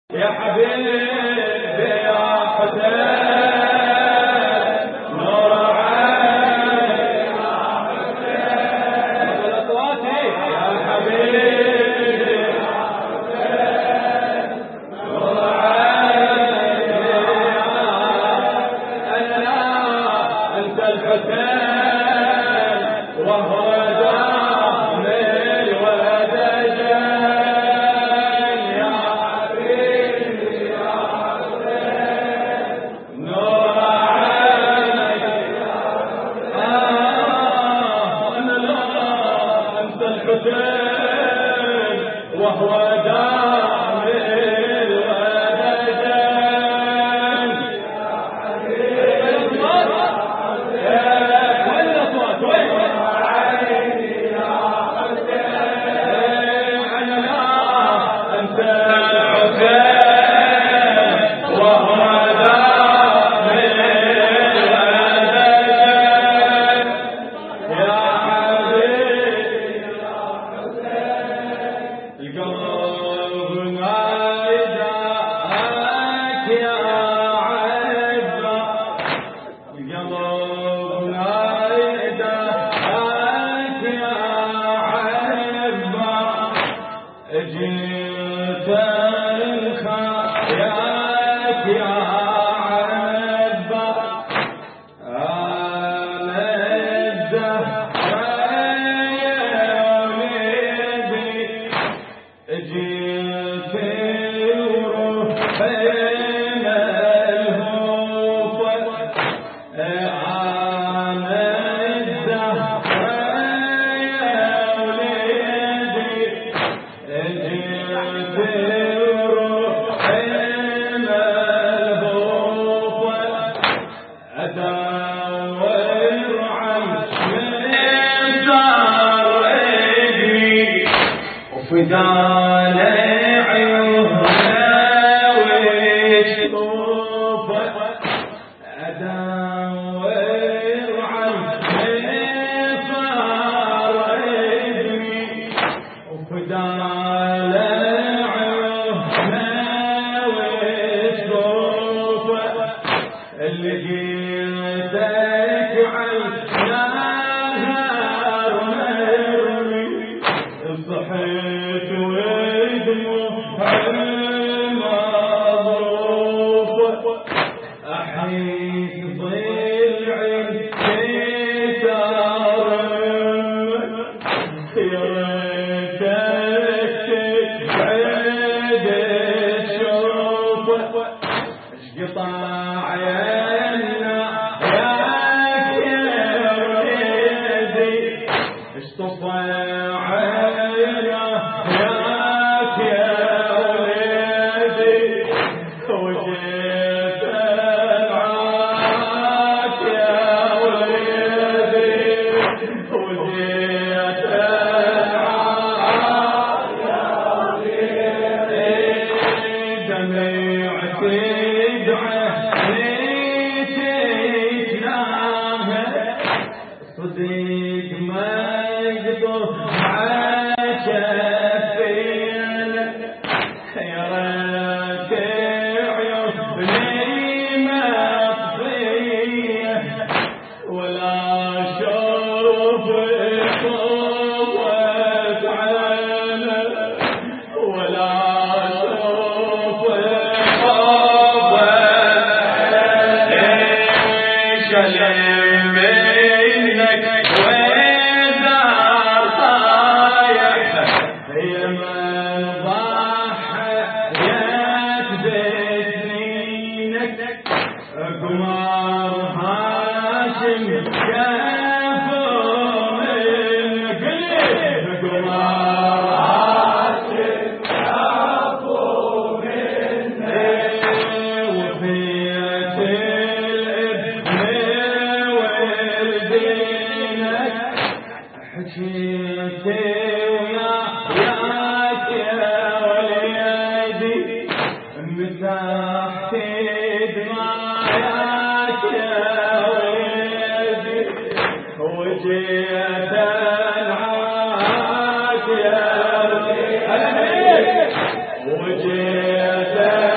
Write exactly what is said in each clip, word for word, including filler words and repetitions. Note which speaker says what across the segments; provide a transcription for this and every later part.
Speaker 1: يا حبيبي يا حسين نور عيني يا حسين اصواتي يا حبيبي يا حسين نور عيني انا انت الحسين وهو وهو دام الودجان يا حبيبي يا حسين وين عيني يا حسين انا لا انت الحسين وهو دام الودجان يا القلب نايداك يا عزة القلب نايداك يا عزة جيت الخياك يا عزة أنا جيت وروحين الهوف عن الزهر يا وليدي جيت وروحين الهوف أدور عن مزار رجلي وفدان اللي جيتك عالنهار مرمي صحيت ودموع المظروف أحيس ضلعي كتارم يا ريتك تبعد الشوف قطع عيننا ياك يا وليدي اصطفى عيننا ياك يا وليدي وجيت معاك يا وليدي وجيت معاك يا وليدي دمعتي صديق ما يقدر عاشفين يا ريت عيوني ما تضيع ولا اشوف قوة عينك ولا اشوف قوة عينك منك وزار طايح هي من ضحيت بسنينك قمر هاشم شافوا منك قمر هاشم شافوا منك وفيت حكيت ويا ياك يا وليدي مسحت دماياك يا وليدي وجيت العاك يا وليدي وجيت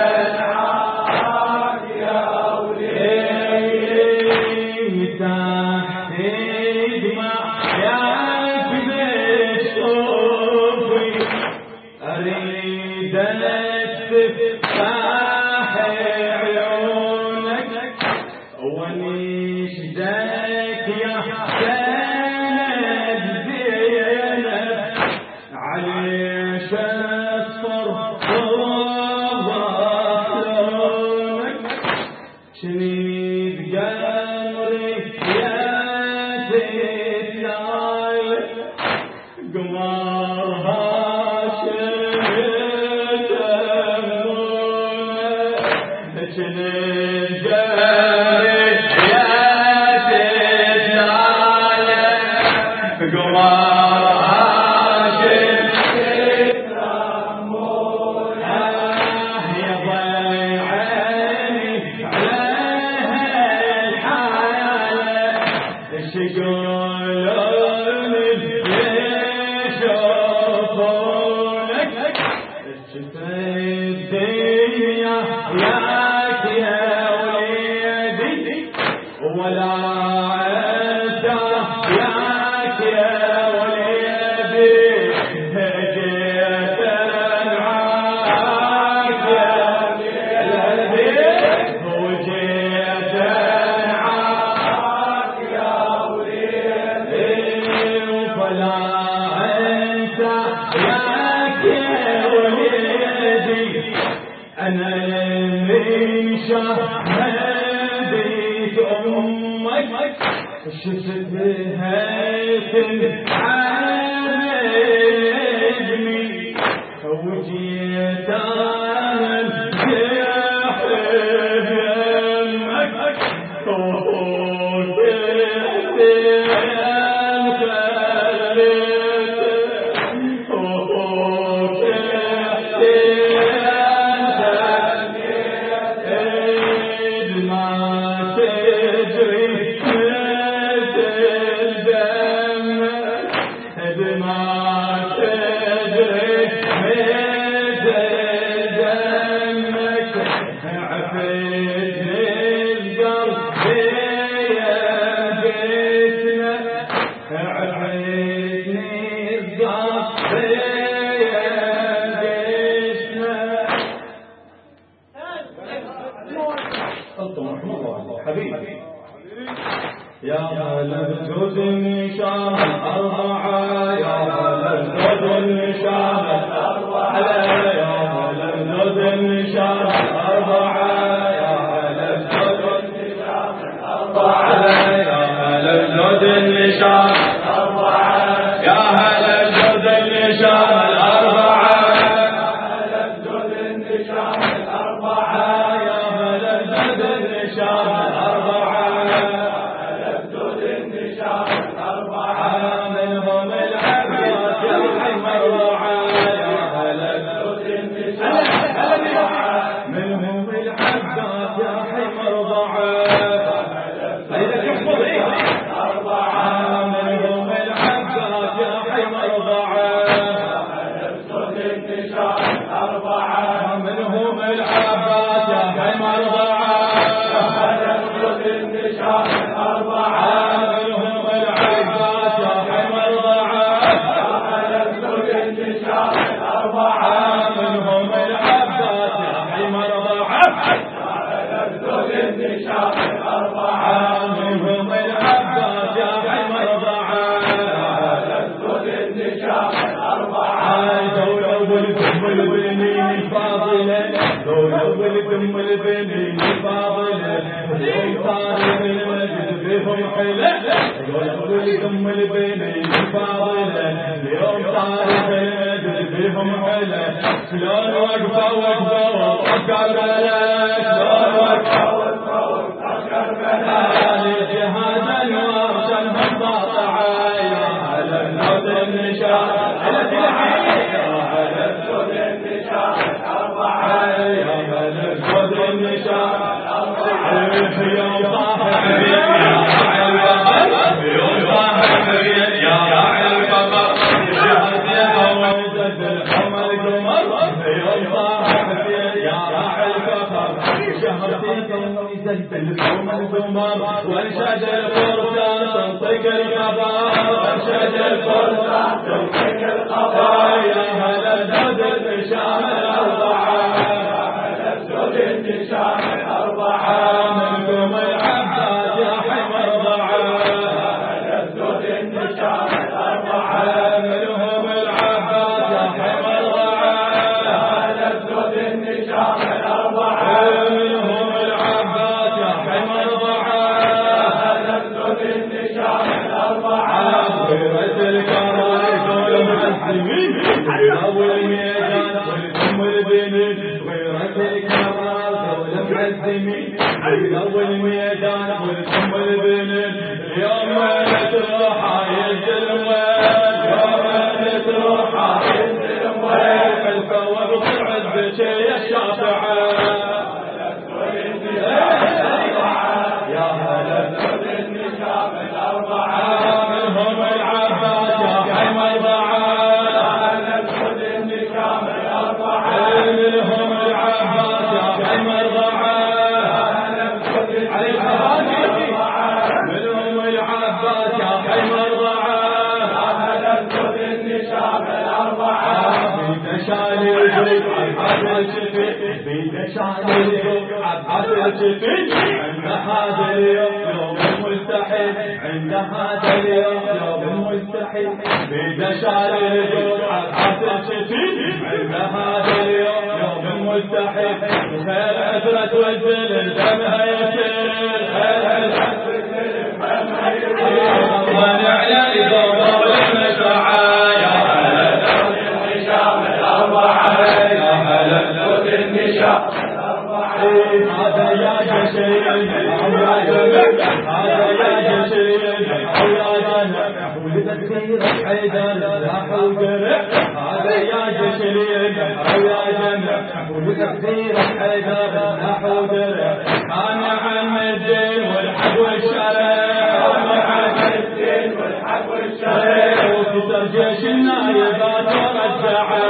Speaker 1: تفتح عيونك ونشدك يا سند زينب عليش اصفر ضلونك شنيد قمري يا تتلاي قمرها شنيد قمري يا تتلاي قمرها ولا أنت ياك يا وليدي هجيت معاك يا وليدي وجيت معاك يا وليدي ولا أنت ياك يا وليدي أنا من شهدت أمك شفت هيكل عالمي وجيت أنا بجحف يمك وقلت حبيبي يا لبجوز النشام أربعة يا لبجوز النشام أربعة يا لبجوز النشام أربعة يا لبجوز النشام أربعة يا لبجوز النشام أربعة يا لبجوز النشام الأربعة يا لبجوز النشام الأربعة يا لبجوز النشام الأربعة منهم العباس يا حمر ضعاف منهم العباس يا حمر ضعاف أربعة منهم العباس يا حمر ضعاف أربعة منهم العباس يا حمر ضعاف أربعة منهم العباس يا حمر ضعاف أربعة منهم العباس يا حمر ضعاف أربعة منهم العباس يا حمر ضعاف أربعة دولة والدم البنين الفاضلة دولة والدم البنين الفاضلة اليوم صار المجد بهم حلة دولة والدم البنين الفاضلة اليوم صار المجد بهم حلة شلون وقفة وقفة وطقر بلد شلون وقفة وقفة وطقر بلد للجهاد انوار شنهم ساطعة يا هلا بنود النشاط على تلحين يا هلا بنود النشاط أربعة يا هلا بنود النشاط أربعة يوم صاحب يا راعي البقر يوم صاحب يا راعي البقر شهد يا وزد الحمى القمر يوم صاحب يا راعي البقر شهد زد الحمى القمر وانشد الفرسان تنطق الخبر وانشد الفرسان تنطق الخبر يا هلا بنود النشاط غيرك الكرار دولة معزمين عيلوا الميدان والكم والبنين اليوم وين تروح عايز الوين يوم وين تروح عايز الوين الفوق بالعز شي الشافعي يا هلا بالنشام الأربعة منهم العباس يا حمى الضعاف النشام الأربعة منهم العباس يا حمى الضعاف منهم العباس يا حمى الضعاف النشام الأربعة بيدشان الجود عبد الشفيع بيدشان الجود عبد الشفيع عند هذا اليوم يوم مستحيل عند هذا اليوم يوم مستحيل بيدشان الجود عبد الشفيع عند هذا اليوم يوم مستحيل خير عذرة والزل دمها يسيل خير عذرة والزل دمها يسيل الله نعلى لدور المشرعة يا هلا بالنشام الأربعة يا هلا بالنشام هذا يا جشيل هذا يا جشيل ولدت خير حيدر لا حول هذا يا جشيل يا جنة ولدت خير حيدر لا حول انا عن الدين والحق والشرع انا عن الدين والحق والشرع وكسر جيش النايبات ورجع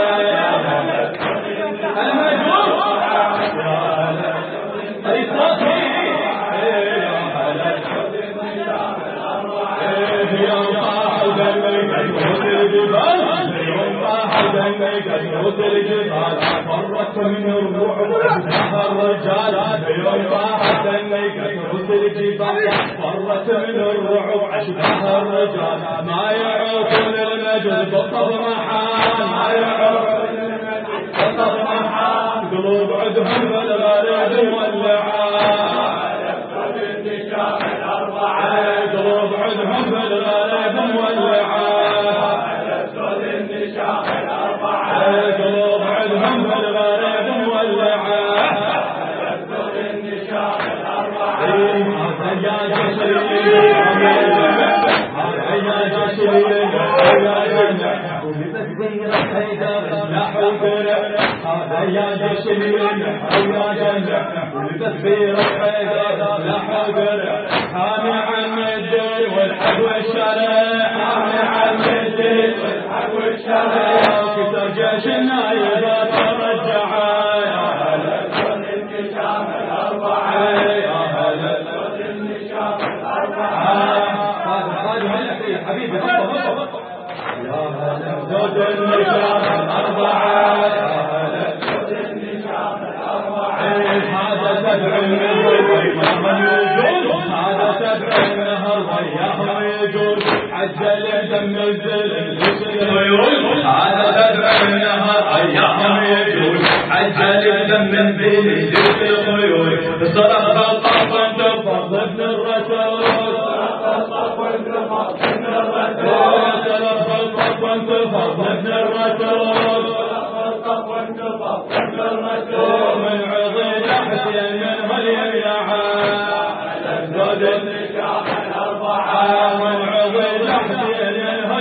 Speaker 1: فرت من الرعب أشبه الرجال يوم طاحت الليل كثرت الجبال فرت من الرعب أشبه الرجال ما يعرفون المجد بالطبرحان ما يعرفون المجد بالطبرحان قلوب عدهم بالغريب واللعان النشام الأربعة قلوب عدهم بالغريب واللعان النشام الأربعة قلوب عدهم بالغريب واللعان النشام الأربعة هذا يا جسرين هذا يا جسرين يا جنة ولدت غير حيدر لا حول هذا يا جسرين يا جنة ولدت غير حيدر لا حول حامي عن الدين والحق والشرع حامي عن الدين والحق والشرع كسر جيش النايبات ورجعا يا هلا بالنشام الأربعة يا هلا بالنشام الأربعة هذا هذا هلا في حبيبي يا هلا زود النشام الأربعة يا هلا زود النشام الأربعة هذا سبع النهر وياهم يجوز هذا سبع النهر وياهم يجوز عجل دم الزل الخيول هذا سبع النهر وياهم يجوز عجل دم الزل الخيول صرخ الطرف انتفض ابن الرسول صرخ الطرف انتفض ابن الرسول صرخ الطرف انتفض ابن الرسول صرخ الطرف انتفض ابن الرسول من عظيم حسين من اليمنعان زود النشام الأربعة من عظيم حسين من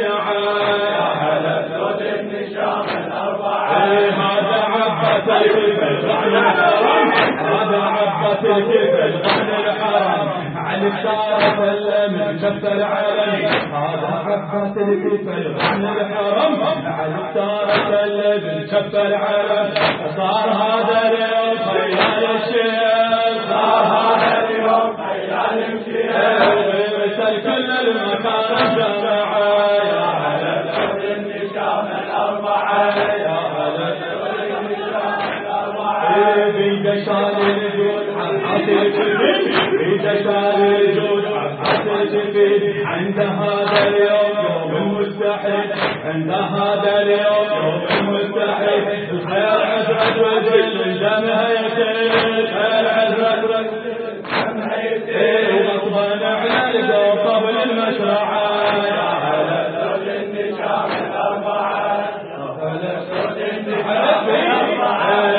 Speaker 1: اليمنعان زود النشام الأربعة هذا عباس الكيف الغنى الحرم هذا عباس الكيف الغنى الحرم عن الشارف من شف العالم هذا عباس الكيف الغنى الحرم عن الشارف من شف العالم صار هذا اليوم خيال الشيخ صار هذا اليوم خيال الشيخ ويرسل كل المكان جماعة يا هلا بالنشام الأربعة يا هلا بالنشام الأربعة بيدشان الجود عباس الكيف بيدشان الجود عباس الكيف عند هذا اليوم يوم مستحيل عند هذا اليوم يوم مستحيل الخير عذرة والزل دمها يسيل خير عذرة والزل دمها يسيل وغضبان على الجو قبل المشرعة يا هلا بالنشام الأربعة يا هلا بالنشام الأربعة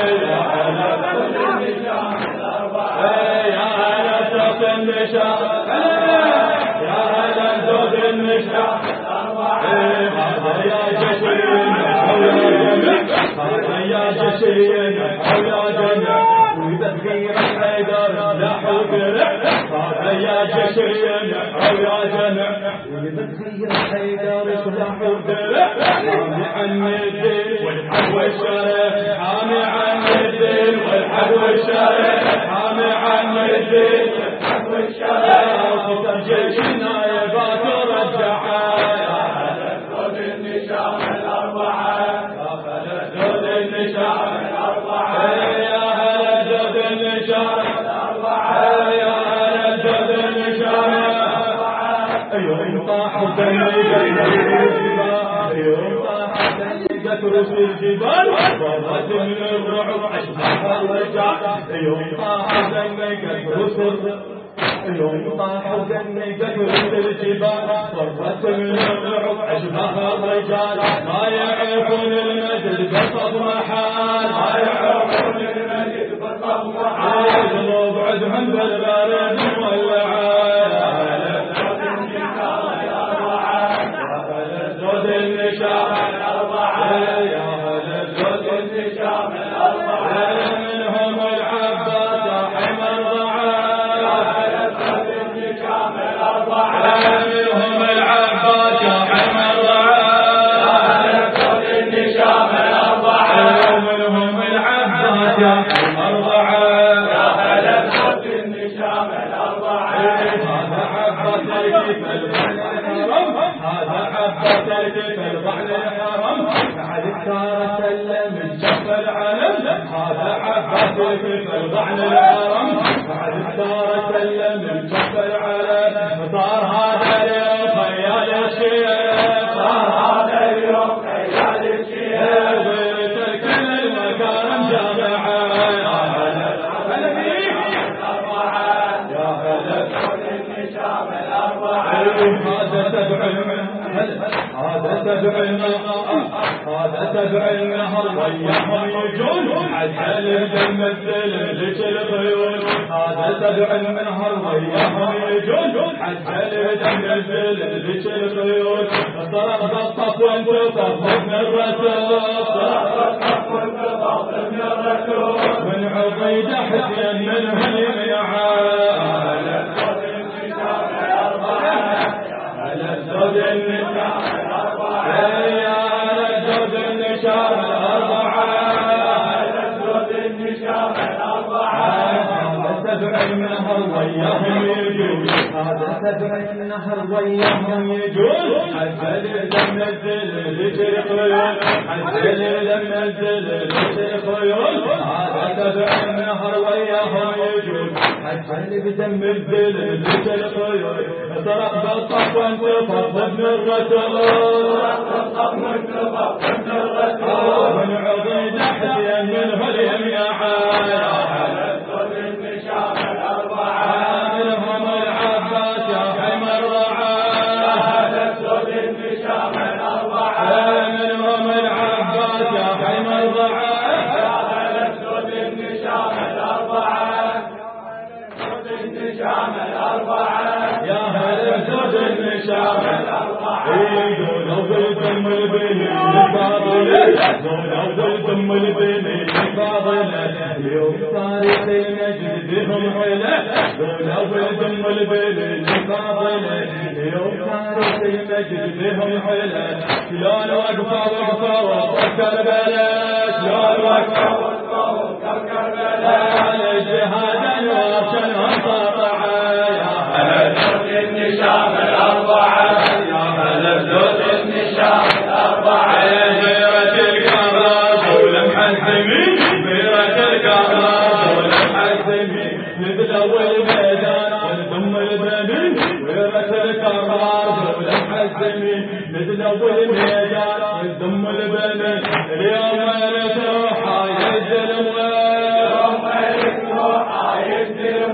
Speaker 1: النشاط يا هلا زود النشاط هذا يا جشين يا جمع هذا يا جشين يا جمع وتذكير حيدر لا حول هذا يا جشين يا جمع وتذكير حيدر لا حول حامي عن الدين والحق والشرع حامي عن الدين والحق والشرع حامي عن الدين والحق والشرع وكتب جيشنا يا ترجع زود النشاط الأربعة زود النشاط الأربعة يا هلا زود النشاط الأربعة يا هلا زود النشاط الأربعة أيوه طاحوا أيوه تترس الجبال فرت من الرعب أشبه الرجال يوم طاح دمك تترس يوم طاح دمك تترس الجبال فرت من الرعب أشبه الرجال ما يعرفون المجد بسط محال ما يعرفون المجد بسط محال وبعدهم بالغرب والعال زود النشاط يا هلا زود النشاط منهم العباس حمى الرعايا يا هلا زود النشاط الأربعة منهم العباس حمى الرعايا يا هلا زود النشاط الأربعة منهم العباس حمى الرعايا يا هلا زود النشاط الأربعة هذا عباس كيف الحرم هذا عباس كيف الحرم بعد الثار سلم الجف العلم هذا عباس كيف الغعن الحرم بعد الثار سلم الجف العلم صار هذا اليوم خيال الشيخ صار هذا اليوم خيال الشيخ غير تلك المكارم جامعة يا هلا الأربعة يا هلا النشاط الأربعة هذا سبع هذا سبع النهر هذا سبع النهر وياهم يجون حتى الدم السلم لك الخيول هذا سبع النهر وياهم يجون حتى الدم السلم لك الخيول صرخ الطف وانتصف من الرسول صرخ الطف وانتصف من الرسول من عضيد حسين منهم يعال زود النشاط الأربعة يا هلا زود النشاط الأربعة هلا زود النشاط الأربعة هذا سبع النهر وياهم يجون هذا سبع النهر وياهم يجون حتى الدم نزل لجري خيول حتى الدم نزل لجري خيول هذا سبع النهر وياهم يجون حتى الدم نزل لجري خيول صرخ بالطف وانتصف ابن الرسول صرخ وانتصف ابن الرسول من عضيد حسين منه اليميعة يا هلا زود النشاط الأربعة منهم العباس يا حمى الرعايا يا هلا زود النشاط الأربعة منهم العباس يا حمى الرعايا يا هلا زود النشاط الأربعة زود النشاط الأربعة يا هلا زود النشاط الأربعة يقولوا بالدم البنين الفاضلة قولوا بالدم البنين الفاضلة اليوم تاريخ المجد بهم حلة قولوا بالدم البنين الفاضلة اليوم تاريخ المجد بهم حلة شلون وقفوا وقفوا وقف كربلاء شلون وقفوا وقفوا وقف كربلاء الجهاد وارشلهم طاطعة يا هلا زود النشاط الأربعة يا هلا زود النشاط الأربعة غيرة الكرار دولة محزمين غيرة الكرار دولة محزمين نبدأوا الميدان ونضم البنين غيرة الكرار دولة محزمين نبدأوا الميدان ونضم البنين اليوم نتروح ينزل اليوم نتروح ينزل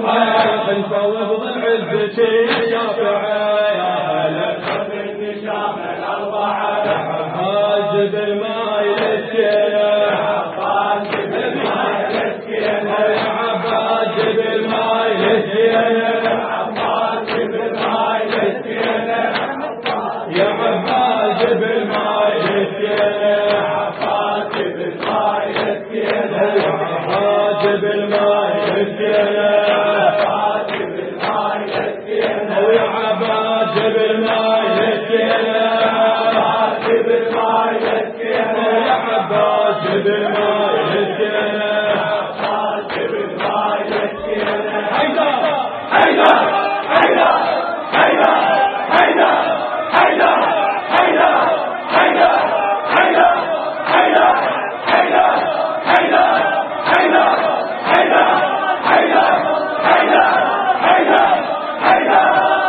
Speaker 1: نفوض العزة الشافعة يا هلا زود النشاط الأربعة حاجب الماء للسيلة حاجب الماء للسيلة حاجب الماء للسيلة عباس بالماء يسقينا ويا عباس بالماء يسقينا ويا عباس بالماء يسقينا حيدر حيدر حيدر حيدر حيدر حيدر حيدر حيدر حيدر حيدر حيدر حيدر حيدر حيدر حيدر حيدر حيدر حيدر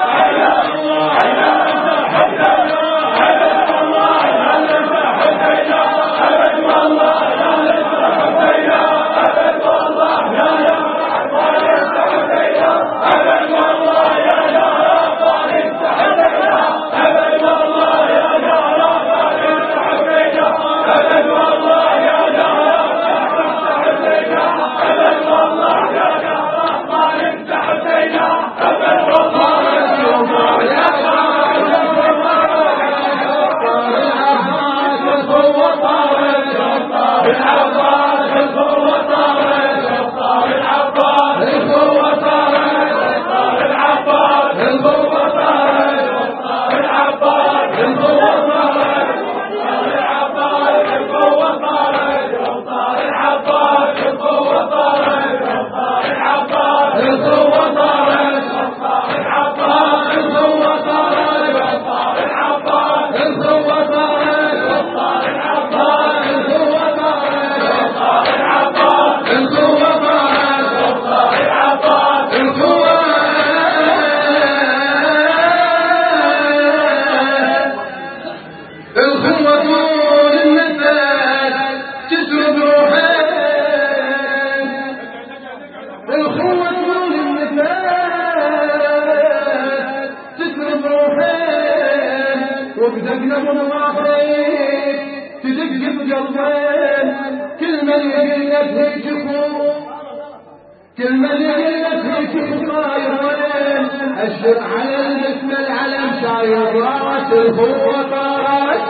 Speaker 1: كلمة ليلتك خطاير وين أشر على الاسم العلم شاير راس الخوة طارت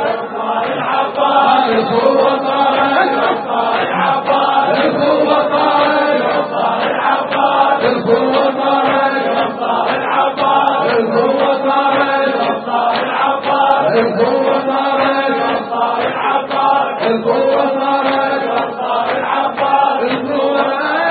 Speaker 1: العباس الخوة طارت العباس الخوة طارت العباس الخوة طارت العباس الخوة طارت العباس الخوة طارت العباس الخوة طارت العباس الخوة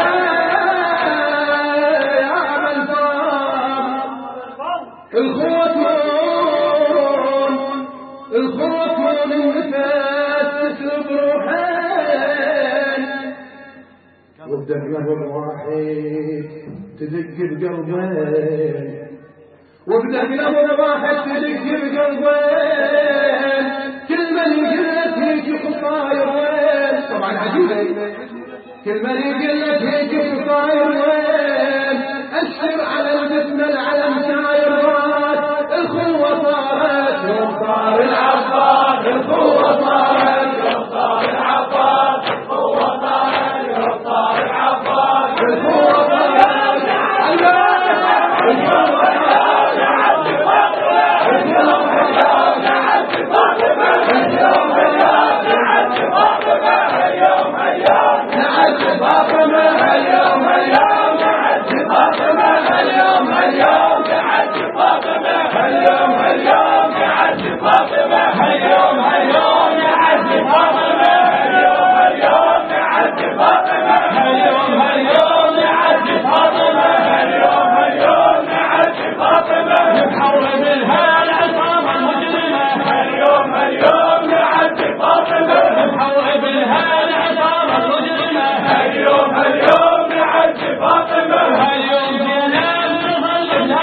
Speaker 1: الخوتون الخوتون النفاس تسلب روحين وبدقنا بالواحد تدق بقلبين وبدقنا بالواحد تدق بقلبين كل من يقلت هيك خطاير وين طبعا عجيبة كل من يقلت هيك خطاير وين أشهر على الجسم العلم شاير راس الخوة طارت يوصار العباس الخوة طارت يوصار العباس الخوة طارت يوصار العباس الخوة طارت اليوم اليوم لعد فاطمة اليوم اليوم لعد فاطمة اليوم اليوم لعد فاطمة اليوم اليوم لعد فاطمة اليوم اليوم لعد فاطمة اليوم اليوم لعد فاطمة اليوم اليوم لعد فاطمة اليوم اليوم لعد فاطمة اليوم اليوم لعد فاطمة اليوم اليوم لعد فاطمة اليوم اليوم لعد فاطمة محول منها العصابة المجرمة اليوم اليوم لعد فاطمة محول منها العصابة المجرمة اليوم اليوم لعد فاطمة اليوم جينا نظل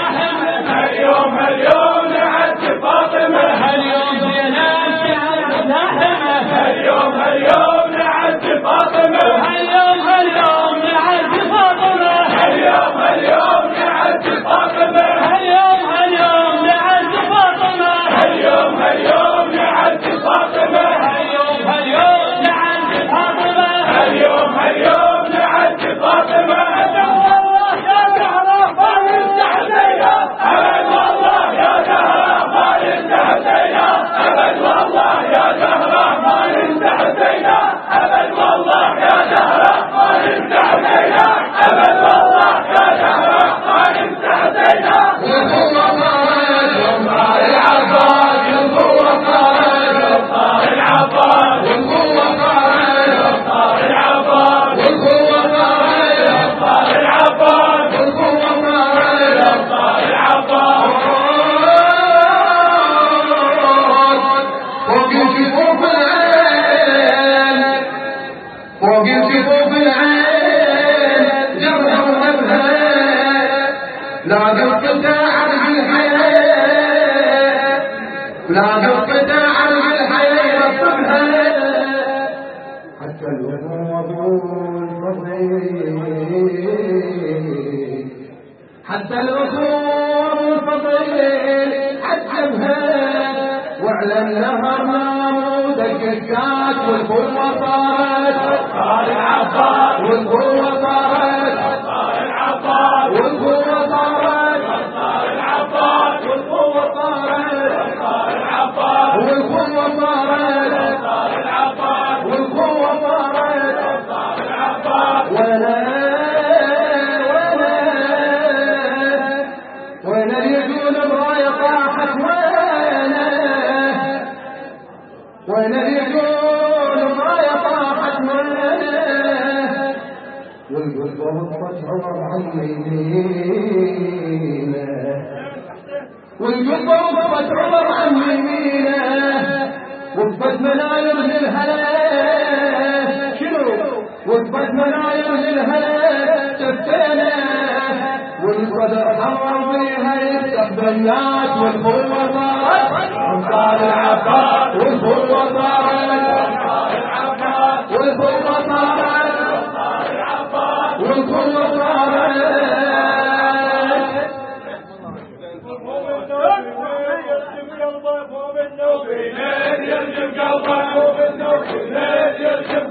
Speaker 1: لا قطع بالحياة لا قطع بالحياة يطبها حتى الوضوء الفضيل حتى الوضوء الفضيل عجبها وعلى النهر ناموا دق الشاك والقوة صارت صار العباس والقوة صارت صار العباس والقوة صارت صار العباس والقوة صارت صار العباس والقوة صارت صار العباس والقوة صارت صار العباس ولا ولا ولا اليدون براية طاحت ولا ولا اليدون براية طاحت ولا والقلب وقفت عمر عن يمينه والقلب وقفت عمر عن يمينه وقفت مناير للهلا شنو وقفت مناير للهلا شفتنا والقدر حرم فيها يستقبل الناس والقوة صارت صار العباس والقوة صارت صار العباس والقوة صارت صار العباس والقوة صارت يرجم قلبك وبالنوم يرجم